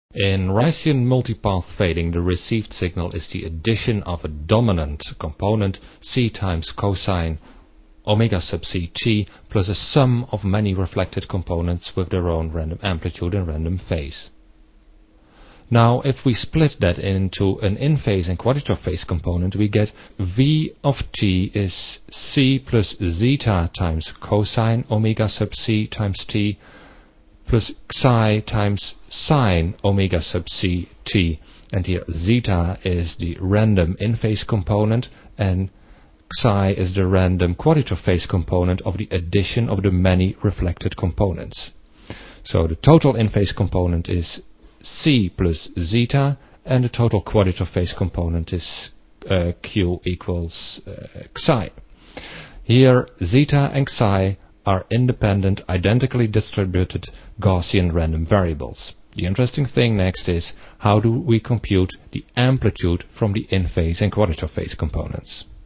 In Ricean multipath fading, the received signal is the addition of a dominant component C times cosine omega sub c t plus a sum of many reflected components with their own random amplitude and random phase. Now, if we split that into an in-phase and quadrilophase component, we get V of t is C plus zeta times cosine omega sub c times t plus psi times sine omega sub c t. And here zeta is the random in-phase component and psi is the random quadrilophase component of the addition of the many reflected components. So the total in-phase component is C plus zeta, and the total quadrilophase component is Q equals psi. Here zeta and psi are independent, identically distributed Gaussian random variables. The interesting thing next is how do we compute the amplitude from the in-phase and quadrilophase components.